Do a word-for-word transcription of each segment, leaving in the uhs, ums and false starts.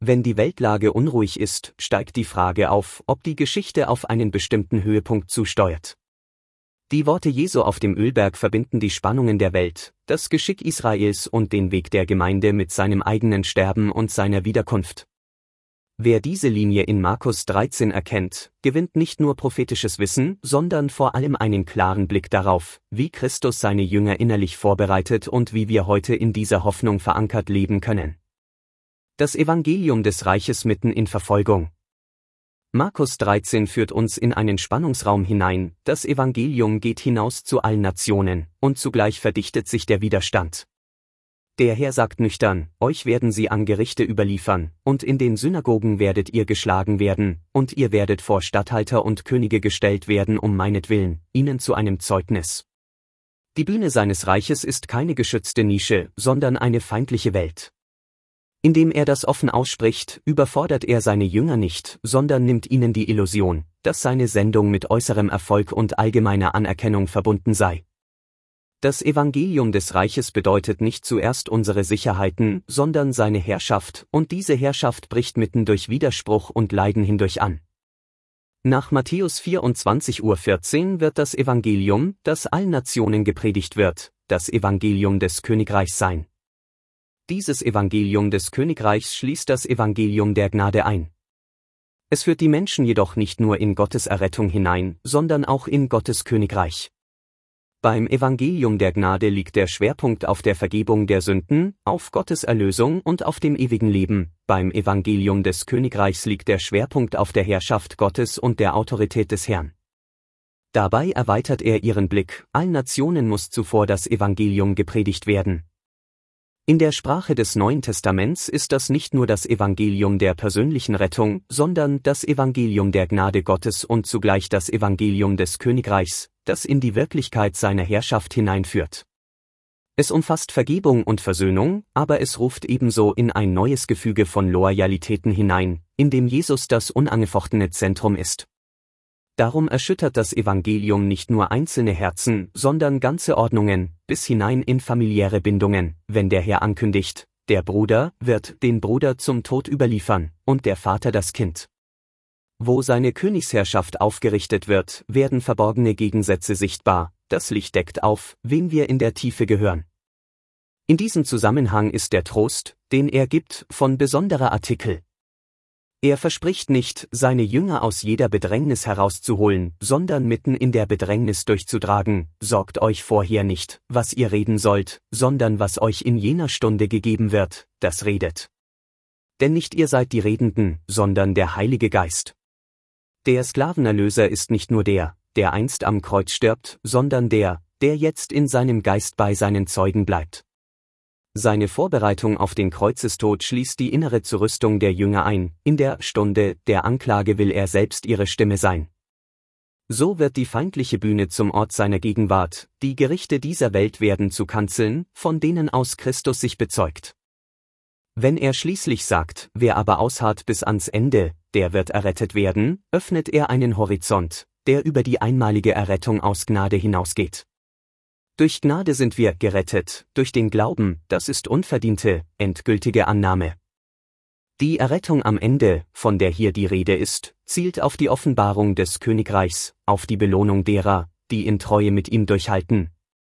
Wenn die Weltlage unruhig ist, steigt die Frage auf, ob die Geschichte auf einen bestimmten Höhepunkt zusteuert. Die Worte Jesu auf dem Ölberg verbinden die Spannungen der Welt, das Geschick Israels und den Weg der Gemeinde mit seinem eigenen Sterben und seiner Wiederkunft. Wer diese Linie in Markus dreizehn erkennt, gewinnt nicht nur prophetisches Wissen, sondern vor allem einen klaren Blick darauf, wie Christus seine Jünger innerlich vorbereitet und wie wir heute in dieser Hoffnung verankert leben können. Das Evangelium des Reiches mitten in Verfolgung. Markus dreizehn führt uns in einen Spannungsraum hinein, das Evangelium geht hinaus zu allen Nationen, und zugleich verdichtet sich der Widerstand. Der Herr sagt nüchtern, euch werden sie an Gerichte überliefern, und in den Synagogen werdet ihr geschlagen werden, und ihr werdet vor Statthalter und Könige gestellt werden um meinetwillen, ihnen zu einem Zeugnis. Die Bühne seines Reiches ist keine geschützte Nische, sondern eine feindliche Welt. Indem er das offen ausspricht, überfordert er seine Jünger nicht, sondern nimmt ihnen die Illusion, dass seine Sendung mit äußerem Erfolg und allgemeiner Anerkennung verbunden sei. Das Evangelium des Reiches bedeutet nicht zuerst unsere Sicherheiten, sondern seine Herrschaft, und diese Herrschaft bricht mitten durch Widerspruch und Leiden hindurch an. Nach Matthäus vierundzwanzig Uhr vierzehn wird das Evangelium, das allen Nationen gepredigt wird, das Evangelium des Königreichs sein. Dieses Evangelium des Königreichs schließt das Evangelium der Gnade ein. Es führt die Menschen jedoch nicht nur in Gottes Errettung hinein, sondern auch in Gottes Königreich. Beim Evangelium der Gnade liegt der Schwerpunkt auf der Vergebung der Sünden, auf Gottes Erlösung und auf dem ewigen Leben. Beim Evangelium des Königreichs liegt der Schwerpunkt auf der Herrschaft Gottes und der Autorität des Herrn. Dabei erweitert er ihren Blick, allen Nationen muss zuvor das Evangelium gepredigt werden. In der Sprache des Neuen Testaments ist das nicht nur das Evangelium der persönlichen Rettung, sondern das Evangelium der Gnade Gottes und zugleich das Evangelium des Königreichs, das in die Wirklichkeit seiner Herrschaft hineinführt. Es umfasst Vergebung und Versöhnung, aber es ruft ebenso in ein neues Gefüge von Loyalitäten hinein, in dem Jesus das unangefochtene Zentrum ist. Darum erschüttert das Evangelium nicht nur einzelne Herzen, sondern ganze Ordnungen, bis hinein in familiäre Bindungen, wenn der Herr ankündigt, der Bruder wird den Bruder zum Tod überliefern, und der Vater das Kind. Wo seine Königsherrschaft aufgerichtet wird, werden verborgene Gegensätze sichtbar, das Licht deckt auf, wem wir in der Tiefe gehören. In diesem Zusammenhang ist der Trost, den er gibt, von besonderer Artikel. Er verspricht nicht, seine Jünger aus jeder Bedrängnis herauszuholen, sondern mitten in der Bedrängnis durchzutragen. Sorgt euch vorher nicht, was ihr reden sollt, sondern was euch in jener Stunde gegeben wird, das redet. Denn nicht ihr seid die Redenden, sondern der Heilige Geist. Der Sklavenerlöser ist nicht nur der, der einst am Kreuz stirbt, sondern der, der jetzt in seinem Geist bei seinen Zeugen bleibt. Seine Vorbereitung auf den Kreuzestod schließt die innere Zurüstung der Jünger ein, in der Stunde der Anklage will er selbst ihre Stimme sein. So wird die feindliche Bühne zum Ort seiner Gegenwart, die Gerichte dieser Welt werden zu Kanzeln, von denen aus Christus sich bezeugt. Wenn er schließlich sagt, wer aber ausharrt bis ans Ende, der wird errettet werden, öffnet er einen Horizont, der über die einmalige Errettung aus Gnade hinausgeht. Durch Gnade sind wir gerettet, durch den Glauben, das ist unverdiente, endgültige Annahme. Die Errettung am Ende, von der hier die Rede ist, zielt auf die Offenbarung des Königreichs, auf die Belohnung derer, die in Treue mit ihm durchhalten.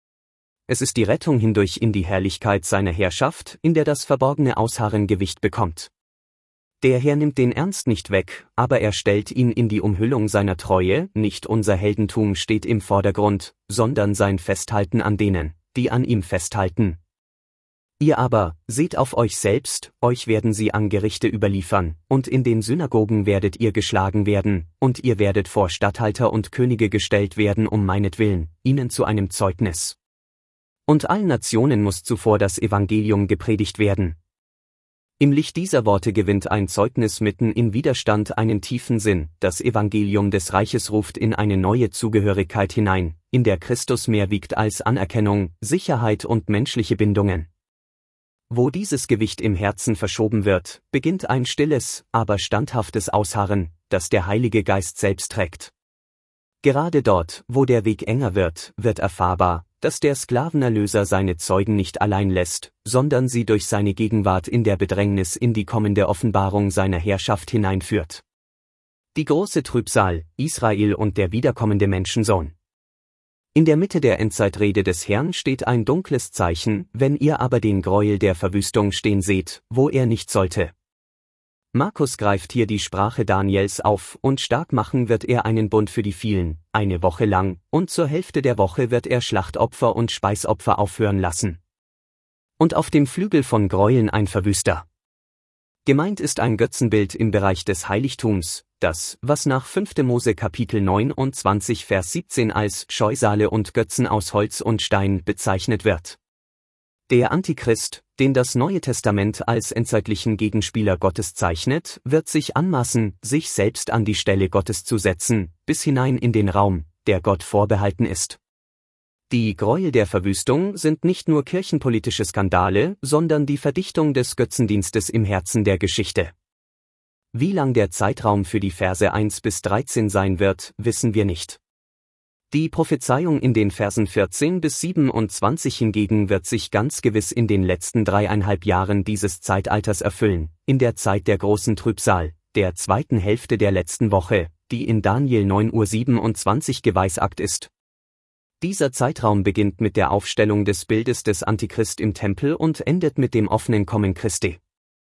Es ist die Rettung hindurch in die Herrlichkeit seiner Herrschaft, in der das verborgene Ausharren Gewicht bekommt. Der Herr nimmt den Ernst nicht weg, aber er stellt ihn in die Umhüllung seiner Treue, nicht unser Heldentum steht im Vordergrund, sondern sein Festhalten an denen, die an ihm festhalten. Ihr aber, seht auf euch selbst, euch werden sie an Gerichte überliefern, und in den Synagogen werdet ihr geschlagen werden, und ihr werdet vor Statthalter und Könige gestellt werden um meinetwillen, ihnen zu einem Zeugnis. Und allen Nationen muss zuvor das Evangelium gepredigt werden. Im Licht dieser Worte gewinnt ein Zeugnis mitten in Widerstand einen tiefen Sinn, das Evangelium des Reiches ruft in eine neue Zugehörigkeit hinein, in der Christus mehr wiegt als Anerkennung, Sicherheit und menschliche Bindungen. Wo dieses Gewicht im Herzen verschoben wird, beginnt ein stilles, aber standhaftes Ausharren, das der Heilige Geist selbst trägt. Gerade dort, wo der Weg enger wird, wird erfahrbar, dass der Sklavenerlöser seine Zeugen nicht allein lässt, sondern sie durch seine Gegenwart in der Bedrängnis in die kommende Offenbarung seiner Herrschaft hineinführt. Die große Trübsal, Israel und der wiederkommende Menschensohn. In der Mitte der Endzeitrede des Herrn steht ein dunkles Zeichen, wenn ihr aber den Gräuel der Verwüstung stehen seht, wo er nicht sollte. Markus greift hier die Sprache Daniels auf, und stark machen wird er einen Bund für die vielen, eine Woche lang, und zur Hälfte der Woche wird er Schlachtopfer und Speisopfer aufhören lassen. Und auf dem Flügel von Gräueln ein Verwüster. Gemeint ist ein Götzenbild im Bereich des Heiligtums, das, was nach fünfter Mose Kapitel neunundzwanzig Vers siebzehn als Scheusale und Götzen aus Holz und Stein bezeichnet wird. Der Antichrist, den das Neue Testament als endzeitlichen Gegenspieler Gottes zeichnet, wird sich anmaßen, sich selbst an die Stelle Gottes zu setzen, bis hinein in den Raum, der Gott vorbehalten ist. Die Gräuel der Verwüstung sind nicht nur kirchenpolitische Skandale, sondern die Verdichtung des Götzendienstes im Herzen der Geschichte. Wie lang der Zeitraum für die Verse eins bis dreizehn sein wird, wissen wir nicht. Die Prophezeiung in den Versen vierzehn bis siebenundzwanzig hingegen wird sich ganz gewiss in den letzten dreieinhalb Jahren dieses Zeitalters erfüllen, in der Zeit der großen Trübsal, der zweiten Hälfte der letzten Woche, die in Daniel neun Uhr siebenundzwanzig geweissagt ist. Dieser Zeitraum beginnt mit der Aufstellung des Bildes des Antichrist im Tempel und endet mit dem offenen Kommen Christi.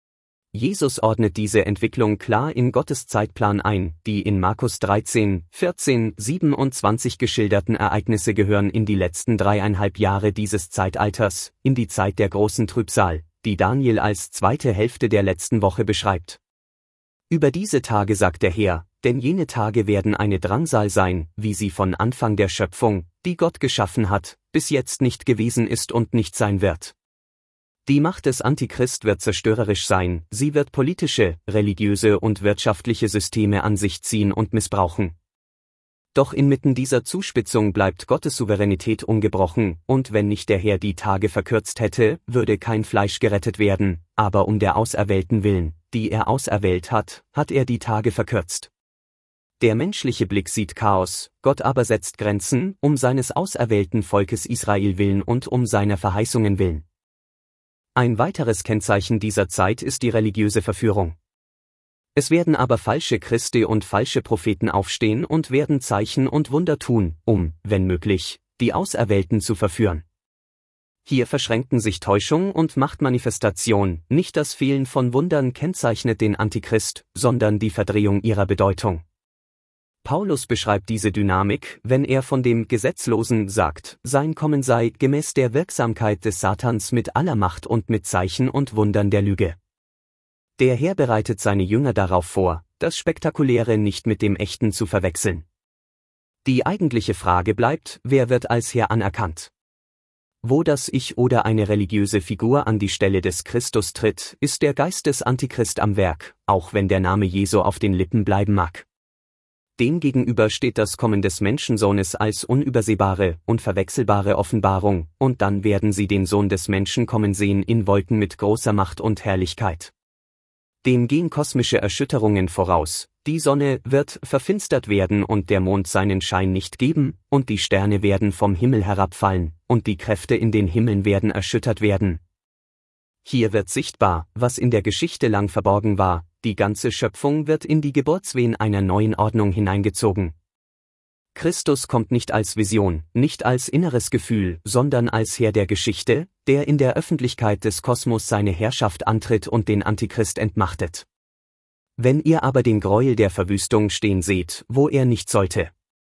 Jesus ordnet diese Entwicklung klar in Gottes Zeitplan ein, die in Markus dreizehn, vierzehn, siebenundzwanzig geschilderten Ereignisse gehören in die letzten dreieinhalb Jahre dieses Zeitalters, in die Zeit der großen Trübsal, die Daniel als zweite Hälfte der letzten Woche beschreibt. Über diese Tage sagt der Herr, denn jene Tage werden eine Drangsal sein, wie sie von Anfang der Schöpfung, die Gott geschaffen hat, bis jetzt nicht gewesen ist und nicht sein wird. Die Macht des Antichrist wird zerstörerisch sein, sie wird politische, religiöse und wirtschaftliche Systeme an sich ziehen und missbrauchen. Doch inmitten dieser Zuspitzung bleibt Gottes Souveränität ungebrochen, und wenn nicht der Herr die Tage verkürzt hätte, würde kein Fleisch gerettet werden, aber um der Auserwählten willen, die er auserwählt hat, hat er die Tage verkürzt. Der menschliche Blick sieht Chaos, Gott aber setzt Grenzen, um seines auserwählten Volkes Israel willen und um seiner Verheißungen willen. Ein weiteres Kennzeichen dieser Zeit ist die religiöse Verführung. Es werden aber falsche Christi und falsche Propheten aufstehen und werden Zeichen und Wunder tun, um, wenn möglich, die Auserwählten zu verführen. Hier verschränken sich Täuschung und Machtmanifestation, nicht das Fehlen von Wundern kennzeichnet den Antichrist, sondern die Verdrehung ihrer Bedeutung. Paulus beschreibt diese Dynamik, wenn er von dem Gesetzlosen sagt, sein Kommen sei gemäß der Wirksamkeit des Satans mit aller Macht und mit Zeichen und Wundern der Lüge. Der Herr bereitet seine Jünger darauf vor, das Spektakuläre nicht mit dem Echten zu verwechseln. Die eigentliche Frage bleibt, wer wird als Herr anerkannt? Wo das Ich oder eine religiöse Figur an die Stelle des Christus tritt, ist der Geist des Antichrist am Werk, auch wenn der Name Jesu auf den Lippen bleiben mag. Demgegenüber steht das Kommen des Menschensohnes als unübersehbare, unverwechselbare Offenbarung, und dann werden sie den Sohn des Menschen kommen sehen in Wolken mit großer Macht und Herrlichkeit. Dem gehen kosmische Erschütterungen voraus, die Sonne wird verfinstert werden und der Mond seinen Schein nicht geben, und die Sterne werden vom Himmel herabfallen, und die Kräfte in den Himmeln werden erschüttert werden. Hier wird sichtbar, was in der Geschichte lang verborgen war, die ganze Schöpfung wird in die Geburtswehen einer neuen Ordnung hineingezogen. Christus kommt nicht als Vision, nicht als inneres Gefühl, sondern als Herr der Geschichte, der in der Öffentlichkeit des Kosmos seine Herrschaft antritt und den Antichrist entmachtet. Wenn ihr aber den Gräuel der Verwüstung stehen seht, wo er nicht sollte.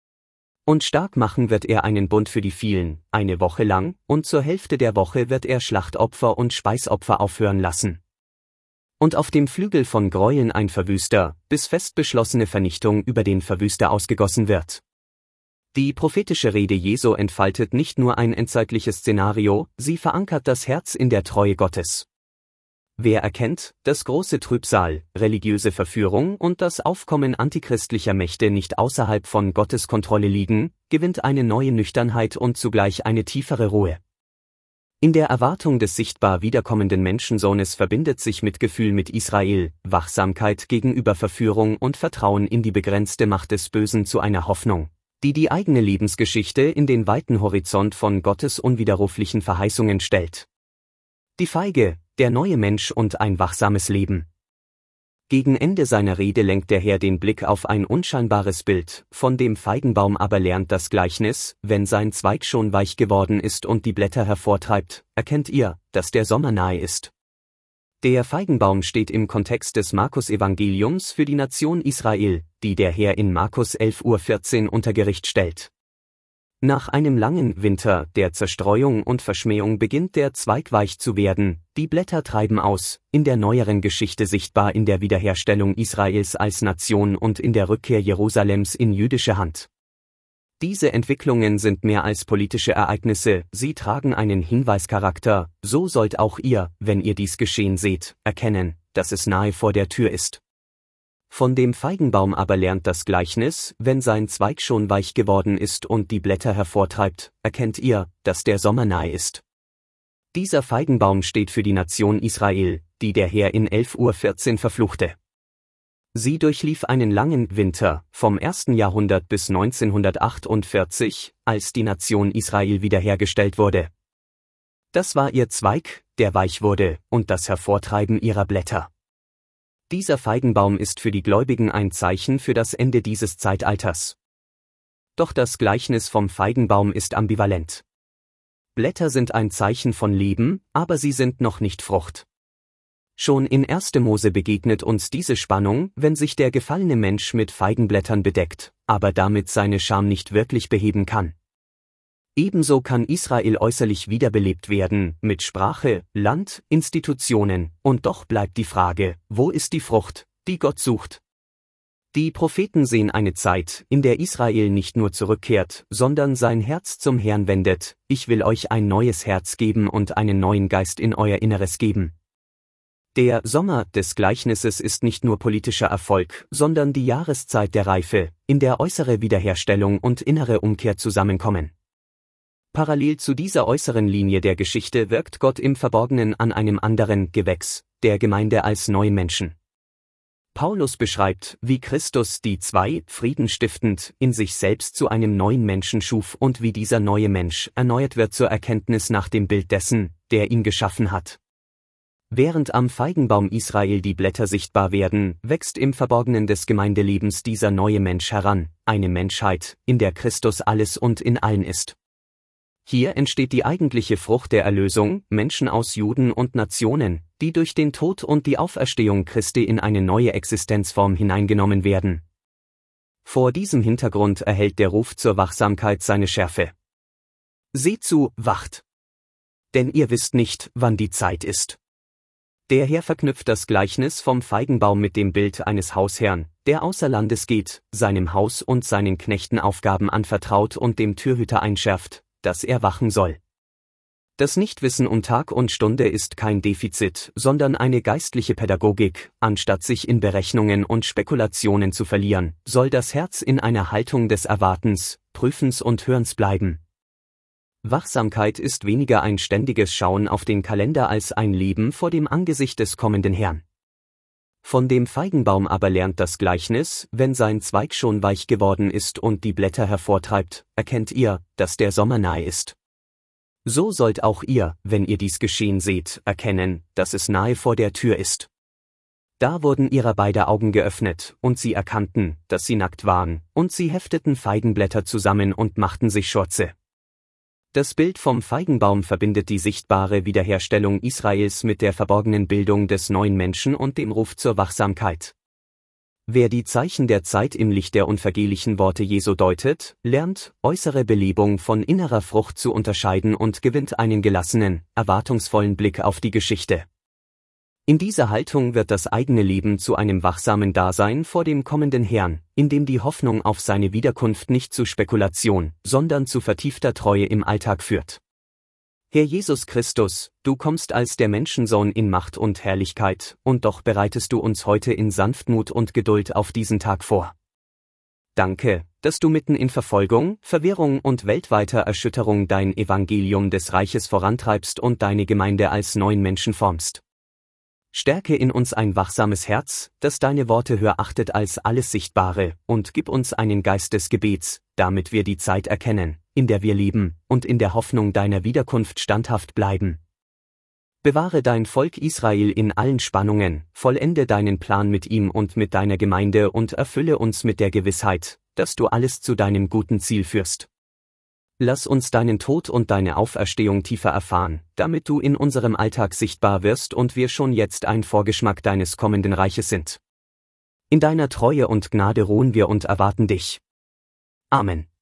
Und stark machen wird er einen Bund für die vielen, eine Woche lang, und zur Hälfte der Woche wird er Schlachtopfer und Speisopfer aufhören lassen. Und auf dem Flügel von Gräueln ein Verwüster, bis fest beschlossene Vernichtung über den Verwüster ausgegossen wird. Die prophetische Rede Jesu entfaltet nicht nur ein endzeitliches Szenario, sie verankert das Herz in der Treue Gottes. Wer erkennt, dass große Trübsal, religiöse Verführung und das Aufkommen antichristlicher Mächte nicht außerhalb von Gottes Kontrolle liegen, gewinnt eine neue Nüchternheit und zugleich eine tiefere Ruhe. In der Erwartung des sichtbar wiederkommenden Menschensohnes verbindet sich Mitgefühl mit Israel, Wachsamkeit gegenüber Verführung und Vertrauen in die begrenzte Macht des Bösen zu einer Hoffnung, die die eigene Lebensgeschichte in den weiten Horizont von Gottes unwiderruflichen Verheißungen stellt. Die Feige, der neue Mensch und ein wachsames Leben. Gegen Ende seiner Rede lenkt der Herr den Blick auf ein unscheinbares Bild, von dem Feigenbaum aber lernt das Gleichnis: Wenn sein Zweig schon weich geworden ist und die Blätter hervortreibt, erkennt ihr, dass der Sommer nahe ist. Der Feigenbaum steht im Kontext des Markus-Evangeliums für die Nation Israel, die der Herr in Markus elf Uhr vierzehn unter Gericht stellt. Nach einem langen Winter der Zerstreuung und Verschmähung beginnt der Zweig weich zu werden, die Blätter treiben aus, in der neueren Geschichte sichtbar in der Wiederherstellung Israels als Nation und in der Rückkehr Jerusalems in jüdische Hand. Diese Entwicklungen sind mehr als politische Ereignisse, sie tragen einen Hinweischarakter: So sollt auch ihr, wenn ihr dies geschehen seht, erkennen, dass es nahe vor der Tür ist. Von dem Feigenbaum aber lernt das Gleichnis: Wenn sein Zweig schon weich geworden ist und die Blätter hervortreibt, erkennt ihr, dass der Sommer nahe ist. Dieser Feigenbaum steht für die Nation Israel, die der Herr in elf Uhr vierzehn verfluchte. Sie durchlief einen langen Winter, vom ersten Jahrhundert bis neunzehnhundertachtundvierzig, als die Nation Israel wiederhergestellt wurde. Das war ihr Zweig, der weich wurde, und das Hervortreiben ihrer Blätter. Dieser Feigenbaum ist für die Gläubigen ein Zeichen für das Ende dieses Zeitalters. Doch das Gleichnis vom Feigenbaum ist ambivalent. Blätter sind ein Zeichen von Leben, aber sie sind noch nicht Frucht. Schon in erster Mose begegnet uns diese Spannung, wenn sich der gefallene Mensch mit Feigenblättern bedeckt, aber damit seine Scham nicht wirklich beheben kann. Ebenso kann Israel äußerlich wiederbelebt werden, mit Sprache, Land, Institutionen, und doch bleibt die Frage: Wo ist die Frucht, die Gott sucht? Die Propheten sehen eine Zeit, in der Israel nicht nur zurückkehrt, sondern sein Herz zum Herrn wendet: Ich will euch ein neues Herz geben und einen neuen Geist in euer Inneres geben. Der Sommer des Gleichnisses ist nicht nur politischer Erfolg, sondern die Jahreszeit der Reife, in der äußere Wiederherstellung und innere Umkehr zusammenkommen. Parallel zu dieser äußeren Linie der Geschichte wirkt Gott im Verborgenen an einem anderen Gewächs, der Gemeinde als neuen Menschen. Paulus beschreibt, wie Christus die zwei, friedenstiftend, in sich selbst zu einem neuen Menschen schuf und wie dieser neue Mensch erneuert wird zur Erkenntnis nach dem Bild dessen, der ihn geschaffen hat. Während am Feigenbaum Israel die Blätter sichtbar werden, wächst im Verborgenen des Gemeindelebens dieser neue Mensch heran, eine Menschheit, in der Christus alles und in allen ist. Hier entsteht die eigentliche Frucht der Erlösung: Menschen aus Juden und Nationen, die durch den Tod und die Auferstehung Christi in eine neue Existenzform hineingenommen werden. Vor diesem Hintergrund erhält der Ruf zur Wachsamkeit seine Schärfe. Seht zu, wacht! Denn ihr wisst nicht, wann die Zeit ist. Der Herr verknüpft das Gleichnis vom Feigenbaum mit dem Bild eines Hausherrn, der außer Landes geht, seinem Haus und seinen Knechten Aufgaben anvertraut und dem Türhüter einschärft, dass er wachen soll. Das Nichtwissen um Tag und Stunde ist kein Defizit, sondern eine geistliche Pädagogik: Anstatt sich in Berechnungen und Spekulationen zu verlieren, soll das Herz in einer Haltung des Erwartens, Prüfens und Hörens bleiben. Wachsamkeit ist weniger ein ständiges Schauen auf den Kalender als ein Leben vor dem Angesicht des kommenden Herrn. Von dem Feigenbaum aber lernt das Gleichnis: Wenn sein Zweig schon weich geworden ist und die Blätter hervortreibt, erkennt ihr, dass der Sommer nahe ist. So sollt auch ihr, wenn ihr dies geschehen seht, erkennen, dass es nahe vor der Tür ist. Da wurden ihrer beider Augen geöffnet, und sie erkannten, dass sie nackt waren, und sie hefteten Feigenblätter zusammen und machten sich Schurze. Das Bild vom Feigenbaum verbindet die sichtbare Wiederherstellung Israels mit der verborgenen Bildung des neuen Menschen und dem Ruf zur Wachsamkeit. Wer die Zeichen der Zeit im Licht der unvergehlichen Worte Jesu deutet, lernt, äußere Belebung von innerer Frucht zu unterscheiden und gewinnt einen gelassenen, erwartungsvollen Blick auf die Geschichte. In dieser Haltung wird das eigene Leben zu einem wachsamen Dasein vor dem kommenden Herrn, in dem die Hoffnung auf seine Wiederkunft nicht zu Spekulation, sondern zu vertiefter Treue im Alltag führt. Herr Jesus Christus, du kommst als der Menschensohn in Macht und Herrlichkeit, und doch bereitest du uns heute in Sanftmut und Geduld auf diesen Tag vor. Danke, dass du mitten in Verfolgung, Verwirrung und weltweiter Erschütterung dein Evangelium des Reiches vorantreibst und deine Gemeinde als neuen Menschen formst. Stärke in uns ein wachsames Herz, das deine Worte höher achtet als alles Sichtbare, und gib uns einen Geist des Gebets, damit wir die Zeit erkennen, in der wir leben, und in der Hoffnung deiner Wiederkunft standhaft bleiben. Bewahre dein Volk Israel in allen Spannungen, vollende deinen Plan mit ihm und mit deiner Gemeinde und erfülle uns mit der Gewissheit, dass du alles zu deinem guten Ziel führst. Lass uns deinen Tod und deine Auferstehung tiefer erfahren, damit du in unserem Alltag sichtbar wirst und wir schon jetzt ein Vorgeschmack deines kommenden Reiches sind. In deiner Treue und Gnade ruhen wir und erwarten dich. Amen.